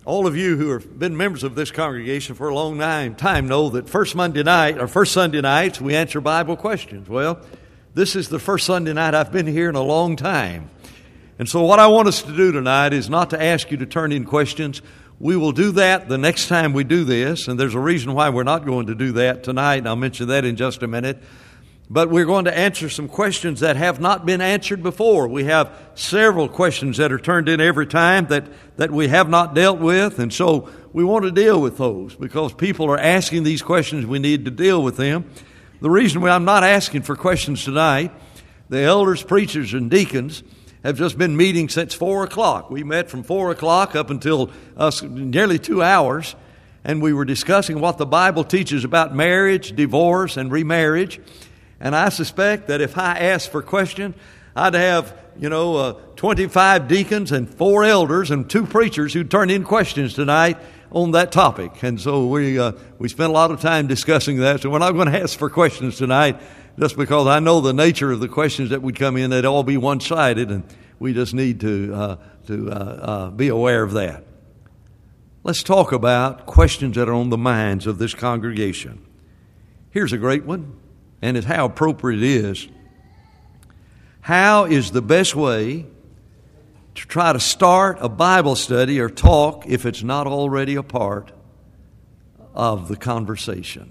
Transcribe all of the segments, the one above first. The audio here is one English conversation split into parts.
All of you who have been members of this congregation for a long time know that first Sunday nights we answer Bible questions. Well, this is the first Sunday night I've been here in a long time. And so what I want us to do tonight is not to ask you to turn in questions. We will do that the next time we do this, and there's a reason why we're not going to do that tonight, and I'll mention that in just a minute. But we're going to answer some questions that have not been answered before. We have several questions that are turned in every time that we have not dealt with, and so we want to deal with those because people are asking these questions. We need to deal with them. The reason why I'm not asking for questions tonight, the elders, preachers, and deacons have just been meeting since 4 o'clock. We met from 4 o'clock up until nearly 2 hours, and we were discussing what the Bible teaches about marriage, divorce, and remarriage. And I suspect that if I asked for questions, I'd have, 25 deacons and 4 elders and 2 preachers who turn in questions tonight on that topic. And so we spent a lot of time discussing that. So we're not going to ask for questions tonight just because I know the nature of the questions that would come in. They'd all be one-sided, and we just need to be aware of that. Let's talk about questions that are on the minds of this congregation. Here's a great one. And it's how appropriate it is. How is the best way to try to start a Bible study or talk if it's not already a part of the conversation?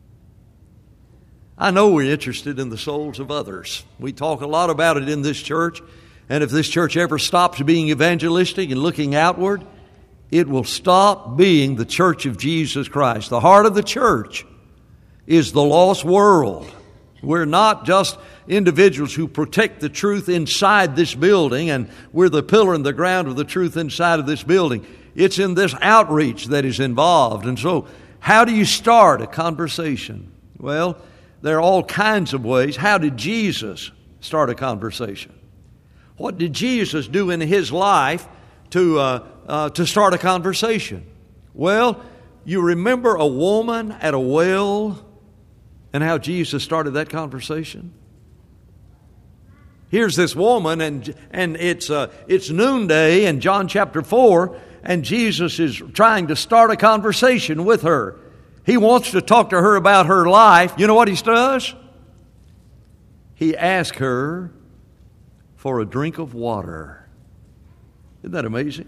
I know we're interested in the souls of others. We talk a lot about it in this church. And if this church ever stops being evangelistic and looking outward, it will stop being the church of Jesus Christ. The heart of the church is the lost world. We're not just individuals who protect the truth inside this building, and we're the pillar and the ground of the truth inside of this building. It's in this outreach that is involved. And so, how do you start a conversation? Well, there are all kinds of ways. How did Jesus start a conversation? What did Jesus do in His life to start a conversation? Well, you remember a woman at a well and how Jesus started that conversation? Here's this woman, and it's noonday in John chapter 4, and Jesus is trying to start a conversation with her. He wants to talk to her about her life. You know what He does? He asks her for a drink of water. Isn't that amazing?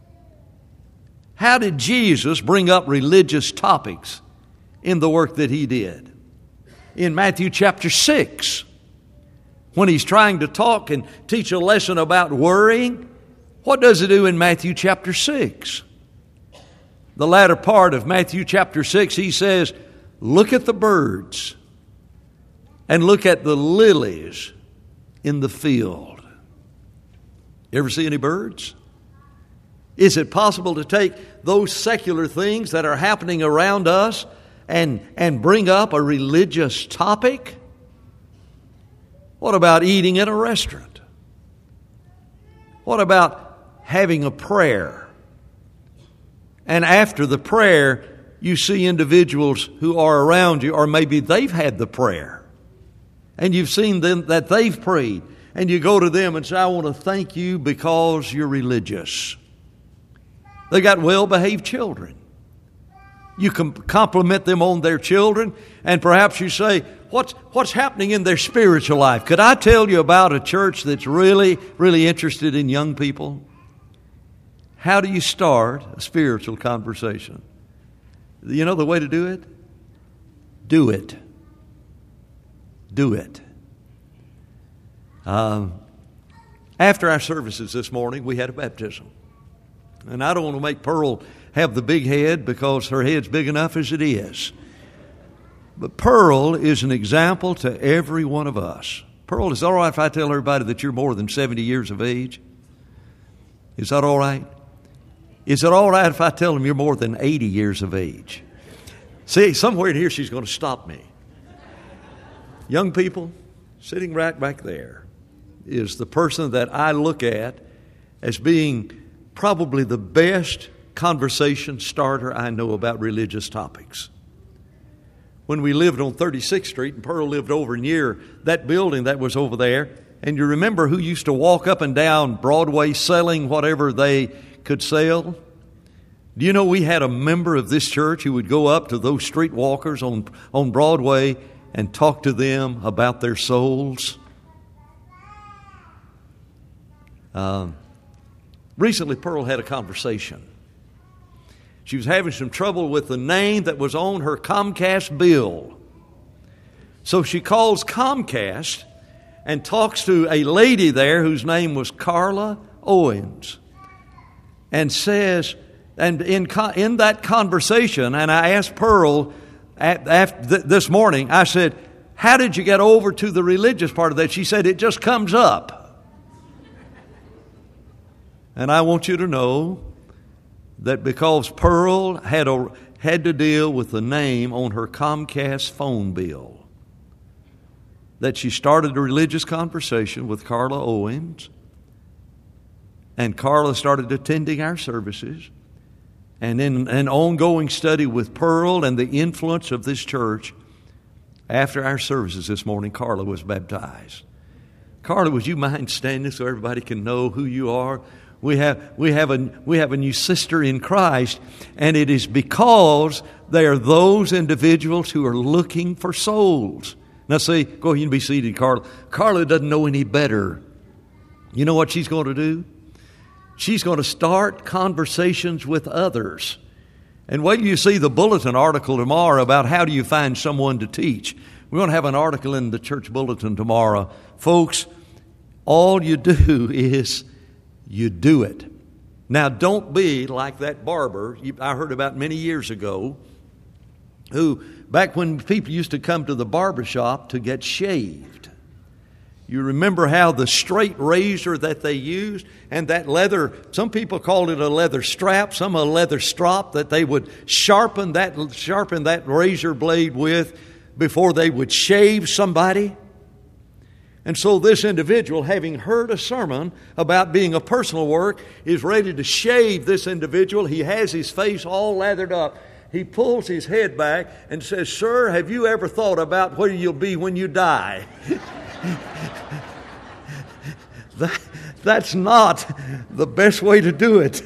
How did Jesus bring up religious topics in the work that He did? In Matthew chapter 6, when He's trying to talk and teach a lesson about worrying, what does He do in Matthew chapter 6? The latter part of Matthew chapter 6, He says, look at the birds and look at the lilies in the field. You ever see any birds? Is it possible to take those secular things that are happening around us and bring up a religious topic? What about eating in a restaurant? What about having a prayer? And after the prayer, you see individuals who are around you, or maybe they've had the prayer, and you've seen them that they've prayed, and you go to them and say, I want to thank you because you're religious. They got well-behaved children. You can compliment them on their children, and perhaps you say, what's happening in their spiritual life? Could I tell you about a church that's really, really interested in young people? How do you start a spiritual conversation? You know the way to do it? Do it. Do it. After our services this morning, we had a baptism. And I don't want to make Pearl have the big head because her head's big enough as it is. But Pearl is an example to every one of us. Pearl, is it all right if I tell everybody that you're more than 70 years of age? Is that all right? Is it all right if I tell them you're more than 80 years of age? See, somewhere in here she's going to stop me. Young people, sitting right back there is the person that I look at as being probably the best conversation starter I know about religious topics. When we lived on 36th Street, and Pearl lived over near that building that was over there, and you remember who used to walk up and down Broadway selling whatever they could sell? Do you know we had a member of this church who would go up to those street walkers on Broadway and talk to them about their souls? Recently, Pearl had a conversation. She was having some trouble with the name that was on her Comcast bill. So she calls Comcast and talks to a lady there whose name was Carla Owens, and says, and in that conversation, and I asked Pearl this morning, I said, how did you get over to the religious part of that? She said, it just comes up. And I want you to know that because Pearl had to deal with the name on her Comcast phone bill, that she started a religious conversation with Carla Owens, and Carla started attending our services, and in an ongoing study with Pearl and the influence of this church, after our services this morning, Carla was baptized. Carla, would you mind standing so everybody can know who you are? We have a new sister in Christ, and it is because they are those individuals who are looking for souls. Now see, go ahead and be seated, Carla. Carla doesn't know any better. You know what she's going to do? She's going to start conversations with others. And wait till you see the bulletin article tomorrow about how do you find someone to teach. We're going to have an article in the church bulletin tomorrow. Folks, all you do is you do it. Now, don't be like that barber I heard about many years ago, who, back when people used to come to the barber shop to get shaved, you remember how the straight razor that they used, and that leather, some people called it a leather strap, some a leather strop that they would sharpen that razor blade with before they would shave somebody. And so this individual, having heard a sermon about being a personal work, is ready to shave this individual. He has his face all lathered up. He pulls his head back and says, "Sir, have you ever thought about where you'll be when you die?" That's not the best way to do it.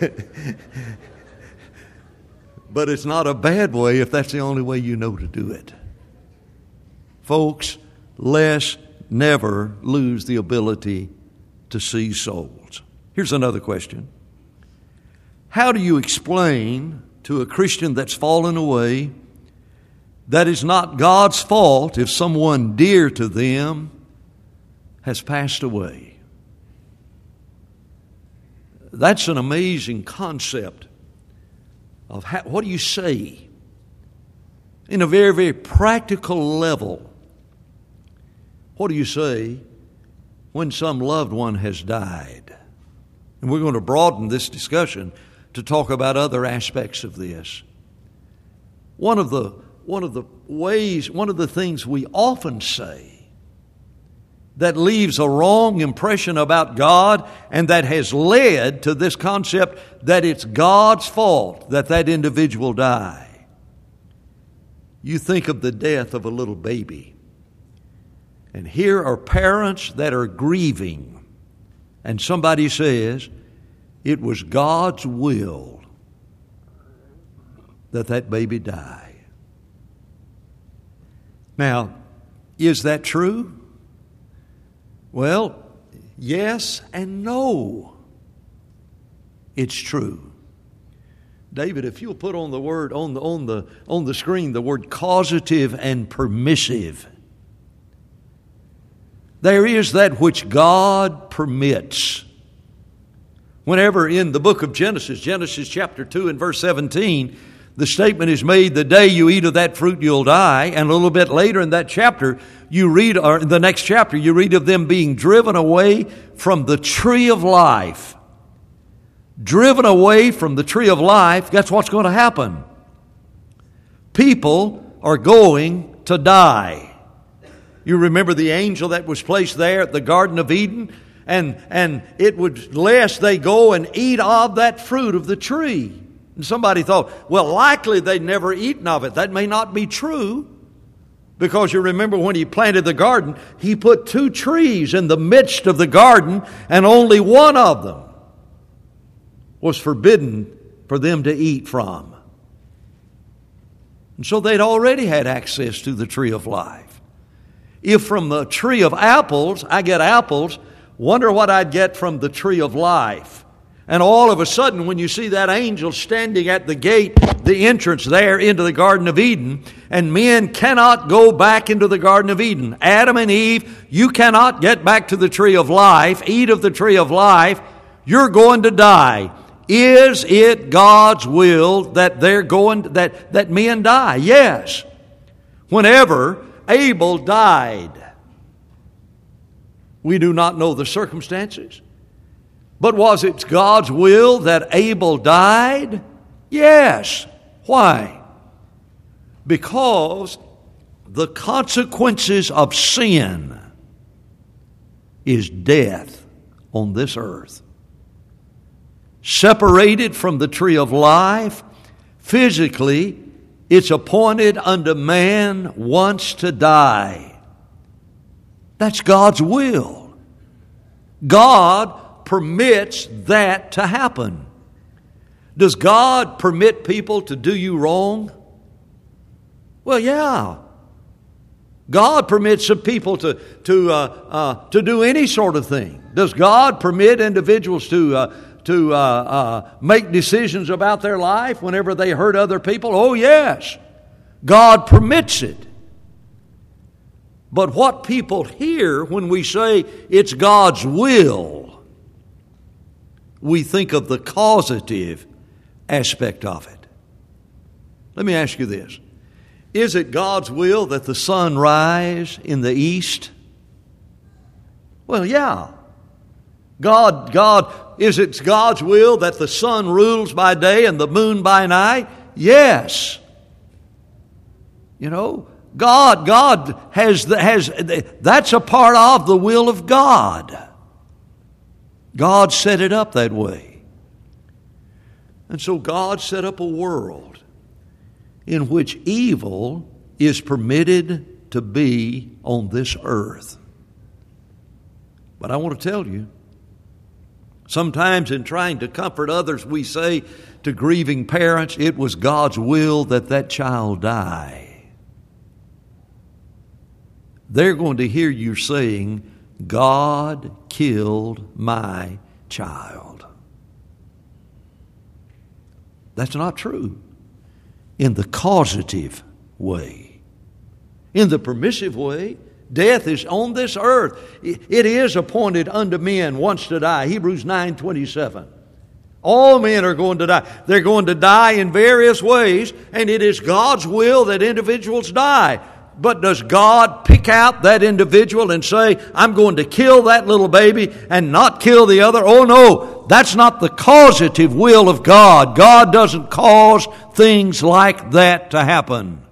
But it's not a bad way if that's the only way you know to do it. Folks, let's never lose the ability to see souls. Here's another question. How do you explain to a Christian that's fallen away that it's not God's fault if someone dear to them has passed away? That's an amazing concept of what do you say in a very, very practical level. What do you say when some loved one has died? And we're going to broaden this discussion to talk about other aspects of this. One of the things we often say that leaves a wrong impression about God and that has led to this concept that it's God's fault that individual die. You think of the death of a little baby. And here are parents that are grieving, and somebody says it was God's will that baby die. Now, is that true? Well, yes and no. It's true. David, if you'll put on the word on the screen the word causative and permissive. There is that which God permits. Whenever in the book of Genesis chapter 2 and verse 17, the statement is made, the day you eat of that fruit you'll die. And a little bit later in that chapter, or in the next chapter, you read of them being driven away from the tree of life. Driven away from the tree of life, that's what's going to happen. People are going to die. You remember the angel that was placed there at the Garden of Eden? And it would, lest they go and eat of that fruit of the tree. And somebody thought, well, likely they'd never eaten of it. That may not be true. Because you remember when he planted the garden, he put 2 trees in the midst of the garden, and only one of them was forbidden for them to eat from. And so they'd already had access to the tree of life. If from the tree of apples I get apples, wonder what I'd get from the tree of life. And all of a sudden, when you see that angel standing at the gate, the entrance there into the Garden of Eden, and men cannot go back into the Garden of Eden. Adam and Eve, you cannot get back to the tree of life, eat of the tree of life, you're going to die. Is it God's will that that men die? Yes. Whenever Abel died, we do not know the circumstances. But was it God's will that Abel died? Yes. Why? Because the consequences of sin is death on this earth. Separated from the tree of life, physically, it's appointed unto man once to die. That's God's will. God permits that to happen. Does God permit people to do you wrong? Well, yeah. God permits some people to do any sort of thing. Does God permit individuals to make decisions about their life whenever they hurt other people? Oh, yes. God permits it. But what people hear when we say it's God's will, we think of the causative aspect of it. Let me ask you this. Is it God's will that the sun rise in the east? Well, yeah. Is it God's will that the sun rules by day and the moon by night? Yes. You know, God has that's a part of the will of God. God set it up that way. And so God set up a world in which evil is permitted to be on this earth. But I want to tell you, sometimes in trying to comfort others, we say to grieving parents, it was God's will that that child die. They're going to hear you saying, God killed my child. That's not true in the causative way. In the permissive way, death is on this earth. It is appointed unto men once to die. Hebrews 9:27. All men are going to die. They're going to die in various ways, and it is God's will that individuals die. But does God pick out that individual and say, I'm going to kill that little baby and not kill the other? Oh no, that's not the causative will of God. God doesn't cause things like that to happen.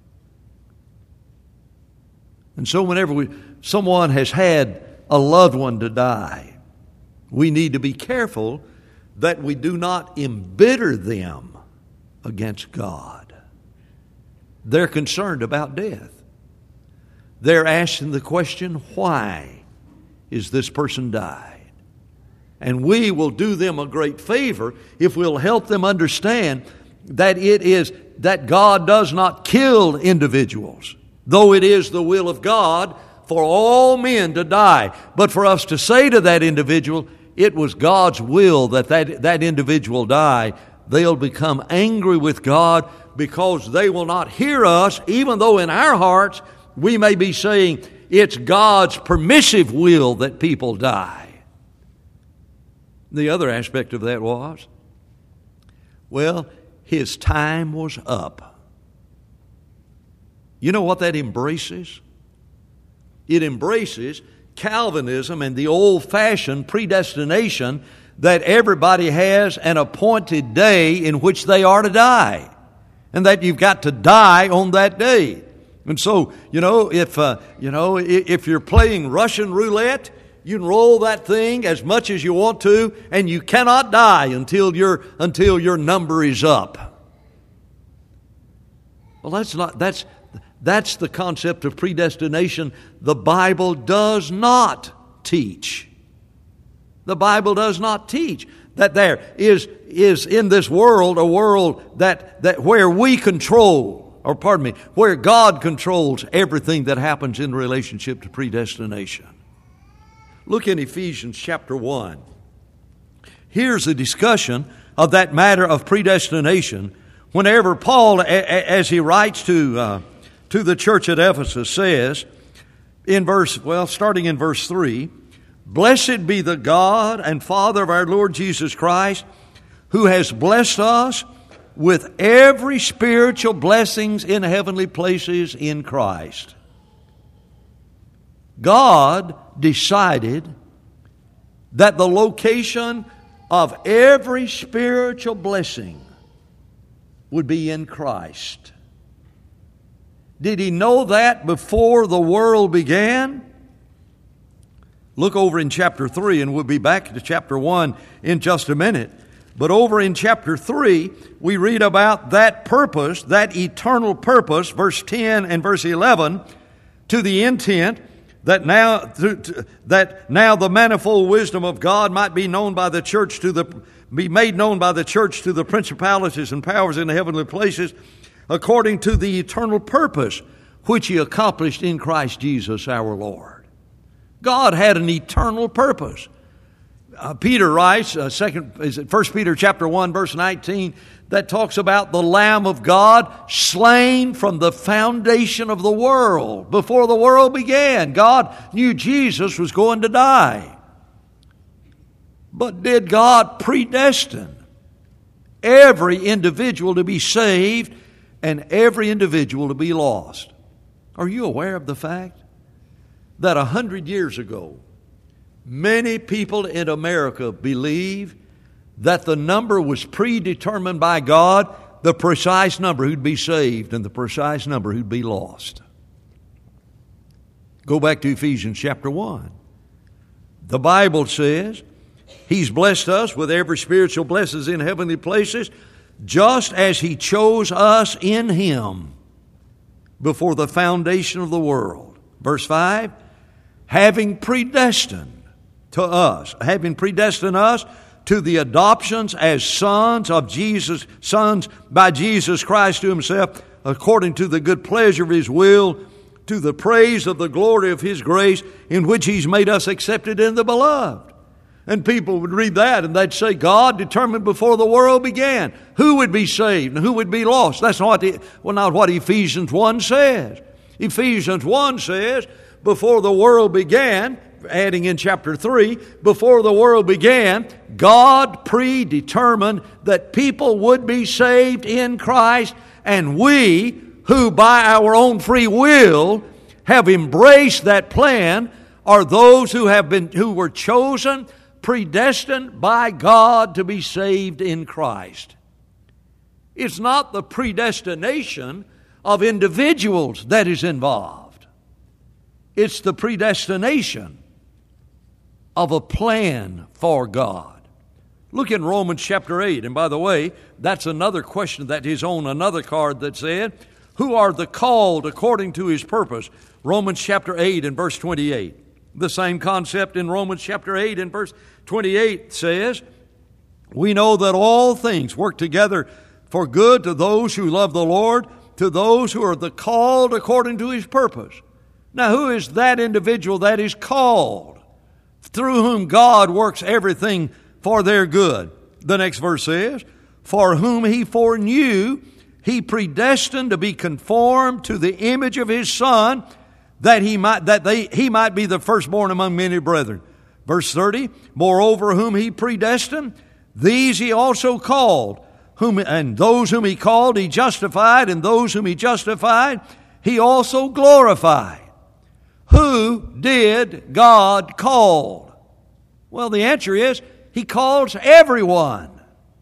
And so whenever someone has had a loved one to die, we need to be careful that we do not embitter them against God. They're concerned about death. They're asking the question, why is this person died? And we will do them a great favor if we'll help them understand that it is that God does not kill individuals, though it is the will of God for all men to die. But for us to say to that individual, it was God's will that individual die, they'll become angry with God because they will not hear us, even though in our hearts we may be saying it's God's permissive will that people die. The other aspect of that was, well, his time was up. You know what that embraces? It embraces Calvinism and the old-fashioned predestination that everybody has an appointed day in which they are to die, and that you've got to die on that day. And so, if you're playing Russian roulette, you can roll that thing as much as you want to, and you cannot die until your number is up. Well, that's the concept of predestination the Bible does not teach. The Bible does not teach that there is is in this world, a world that where we control, or pardon me, where God controls everything that happens in relationship to predestination. Look in Ephesians chapter 1. Here's a discussion of that matter of predestination. Whenever Paul, as he writes to the church at Ephesus, says, starting in verse 3, "Blessed be the God and Father of our Lord Jesus Christ, who has blessed us with every spiritual blessings in heavenly places in Christ." God decided that the location of every spiritual blessing would be in Christ. Did He know that before the world began? Look over in chapter 3, and we'll be back to chapter 1 in just a minute. But over in chapter 3, we read about that purpose, that eternal purpose, verse 10 and verse 11, to the intent that now the manifold wisdom of God might be known by the church be made known by the church to the principalities and powers in the heavenly places, according to the eternal purpose which He accomplished in Christ Jesus our Lord. God had an eternal purpose. Peter writes, 1 Peter chapter 1, verse 19, that talks about the Lamb of God slain from the foundation of the world. Before the world began, God knew Jesus was going to die. But did God predestine every individual to be saved and every individual to be lost? Are you aware of the fact that 100 years ago, many people in America believe that the number was predetermined by God, the precise number who'd be saved and the precise number who'd be lost? Go back to Ephesians chapter 1. The Bible says He's blessed us with every spiritual blessings in heavenly places, just as He chose us in Him before the foundation of the world. Verse 5, having predestined us to the adoptions as sons by Jesus Christ to Himself, according to the good pleasure of His will, to the praise of the glory of His grace, in which He's made us accepted in the Beloved. And people would read that and they'd say, God determined before the world began who would be saved and who would be lost. That's not what Ephesians 1 says. Ephesians 1 says, before the world began, adding in chapter 3, before the world began, God predetermined that people would be saved in Christ, and we, who by our own free will have embraced that plan, are those who were chosen, predestined by God to be saved in Christ. It's not the predestination of individuals that is involved. It's the predestination of a plan for God. Look in Romans chapter 8. And by the way, that's another question that is on another card that said, who are the called according to His purpose? Romans chapter 8 and verse 28. The same concept in Romans chapter 8 and verse 28 says, we know that all things work together for good to those who love the Lord, to those who are the called according to His purpose. Now, who is that individual that is called, through whom God works everything for their good? The next verse says, for whom He foreknew, He predestined to be conformed to the image of His Son, that he might be the firstborn among many brethren. Verse 30, moreover, whom He predestined, these He also called. And those whom He called, He justified. And those whom He justified, He also glorified. Who did God call? Well, the answer is, He calls everyone.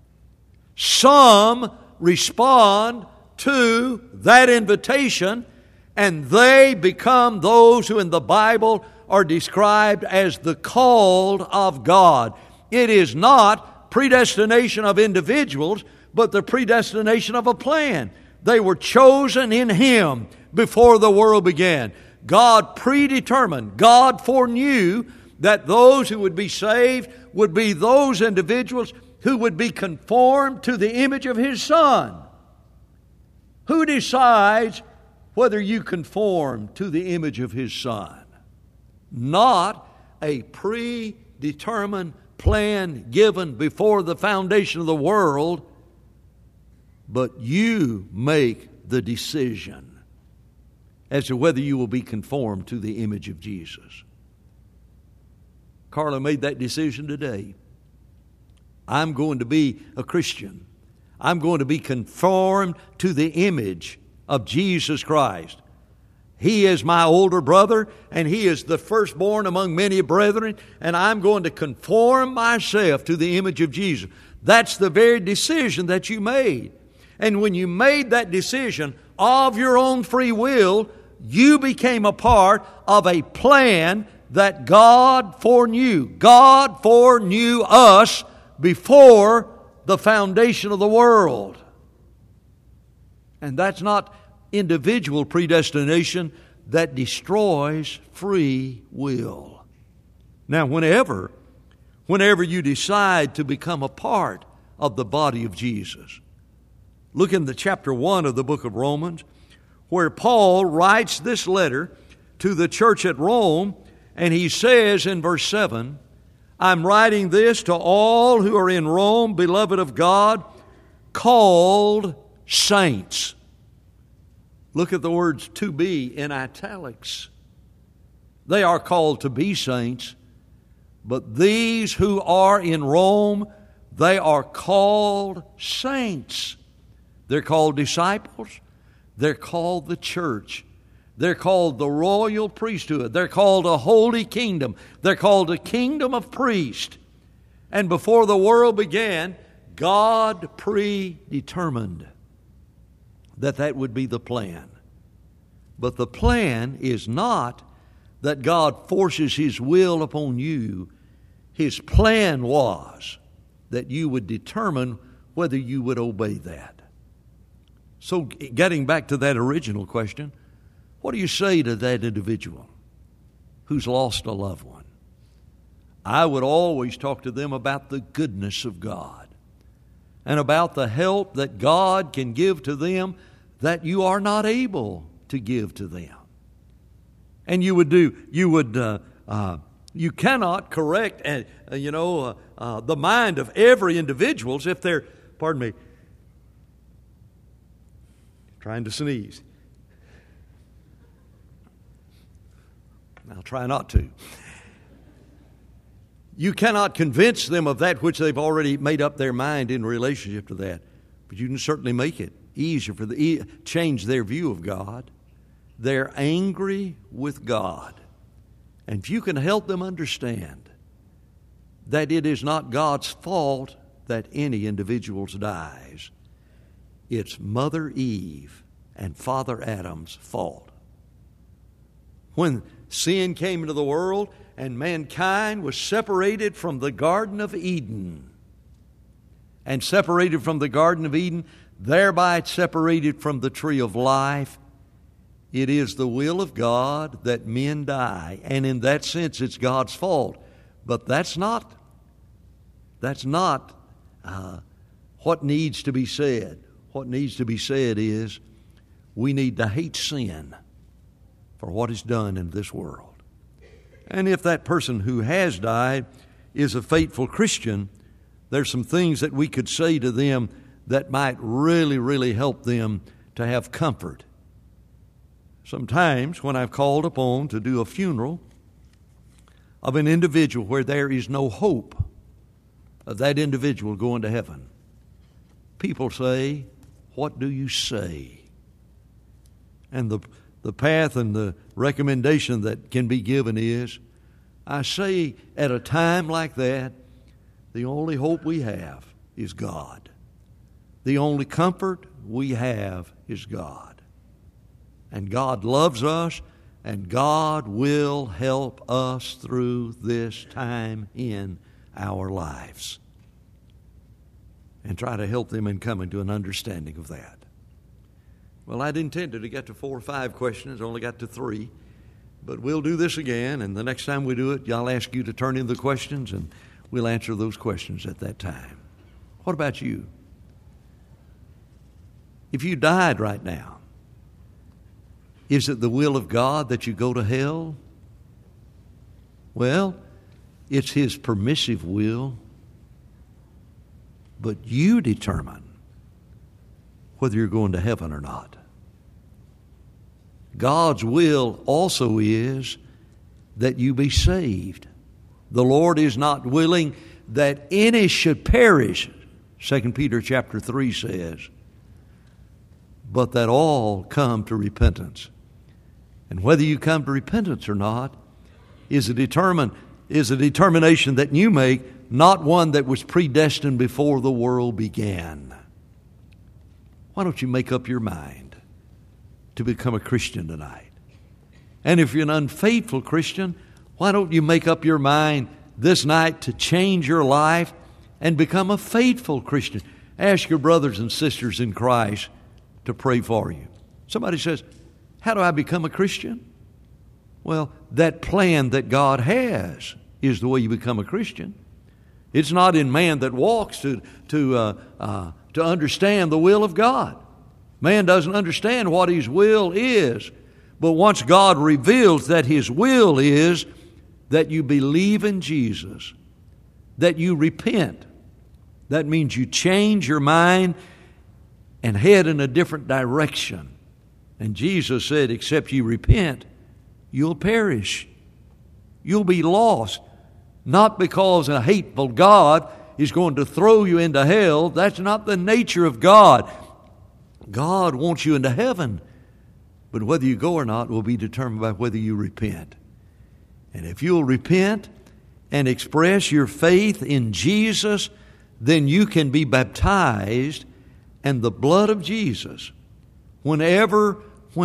Some respond to that invitation, and they become those who in the Bible are described as the called of God. It is not predestination of individuals, but the predestination of a plan. They were chosen in Him before the world began. God predetermined, God foreknew that those who would be saved would be those individuals who would be conformed to the image of His Son. Who decides whether you conform to the image of His Son? Not a predetermined plan given before the foundation of the world, but you make the decision as to whether you will be conformed to the image of Jesus. Carla made that decision today. I'm going to be a Christian. I'm going to be conformed to the image of Jesus Christ. He is my older brother, and He is the firstborn among many brethren, and I'm going to conform myself to the image of Jesus. That's the very decision that you made. And when you made that decision of your own free will, you became a part of a plan that God foreknew. God foreknew us before the foundation of the world. And that's not individual predestination that destroys free will. Now, whenever you decide to become a part of the body of Jesus, look in the chapter 1 of the book of Romans, where Paul writes this letter to the church at Rome, and he says in verse 7, I'm writing this to all who are in Rome, beloved of God, called saints. Look at the words to be in italics. They are called to be saints, but these who are in Rome, they are called saints. They're called disciples. They're called the church. They're called the royal priesthood. They're called a holy kingdom. They're called a kingdom of priests. And before the world began, God predetermined that would be the plan. But the plan is not that God forces His will upon you. His plan was that you would determine whether you would obey that. So getting back to that original question, what do you say to that individual who's lost a loved one? I would always talk to them about the goodness of God and about the help that God can give to them that you are not able to give to them. And you cannot correct the mind of every individual if they're, trying to sneeze. I'll try not to. You cannot convince them of that which they've already made up their mind in relationship to that. But you can certainly make it easier for change their view of God. They're angry with God. And if you can help them understand that it is not God's fault that any individual dies, it's Mother Eve and Father Adam's fault. When sin came into the world and mankind was separated from the Garden of Eden, and separated from the Garden of Eden, thereby separated from the tree of life, it is the will of God that men die. And in that sense, it's God's fault. But that's not what needs to be said. What needs to be said is we need to hate sin for what is done in this world. And if that person who has died is a faithful Christian, there's some things that we could say to them that might really, really help them to have comfort. Sometimes when I've called upon to do a funeral of an individual where there is no hope of that individual going to heaven, people say, "What do you say?" And the path and the recommendation that can be given is, I say at a time like that, the only hope we have is God. The only comfort we have is God. And God loves us, and God will help us through this time in our lives. And try to help them in coming to an understanding of that. Well, I'd intended to get to 4 or 5 questions, only got to 3. But we'll do this again, and the next time we do it, I'll ask you to turn in the questions, and we'll answer those questions at that time. What about you? If you died right now, is it the will of God that you go to hell? Well, it's His permissive will, but you determine whether you're going to heaven or not. God's will also is that you be saved. The Lord is not willing that any should perish, 2 Peter chapter 3 says, but that all come to repentance. And whether you come to repentance or not is a determination that you make, not one that was predestined before the world began. Why don't you make up your mind to become a Christian tonight? And if you're an unfaithful Christian, why don't you make up your mind this night to change your life and become a faithful Christian? Ask your brothers and sisters in Christ to pray for you. Somebody says, how do I become a Christian? Well, that plan that God has is the way you become a Christian. It's not in man that walks to understand the will of God. Man doesn't understand what his will is. But once God reveals that His will is that you believe in Jesus, that you repent, that means you change your mind and head in a different direction. And Jesus said, except you repent, you'll perish. You'll be lost. Not because a hateful God is going to throw you into hell. That's not the nature of God. God wants you into heaven. But whether you go or not will be determined by whether you repent. And if you'll repent and express your faith in Jesus, then you can be baptized, and the blood of Jesus, whenever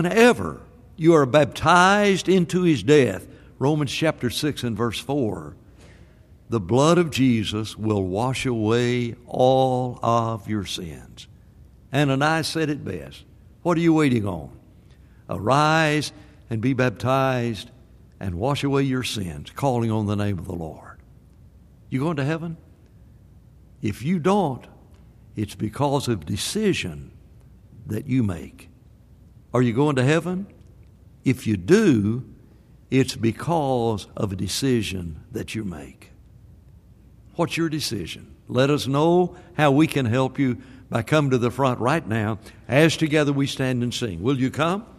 you are baptized into His death, Romans chapter 6 and verse 4, the blood of Jesus will wash away all of your sins. Ananias said it best. What are you waiting on? Arise and be baptized and wash away your sins, calling on the name of the Lord. You going to heaven? If you don't, it's because of decision that you make. Are you going to heaven? If you do, it's because of a decision that you make. What's your decision? Let us know how we can help you by coming to the front right now as together we stand and sing. Will you come?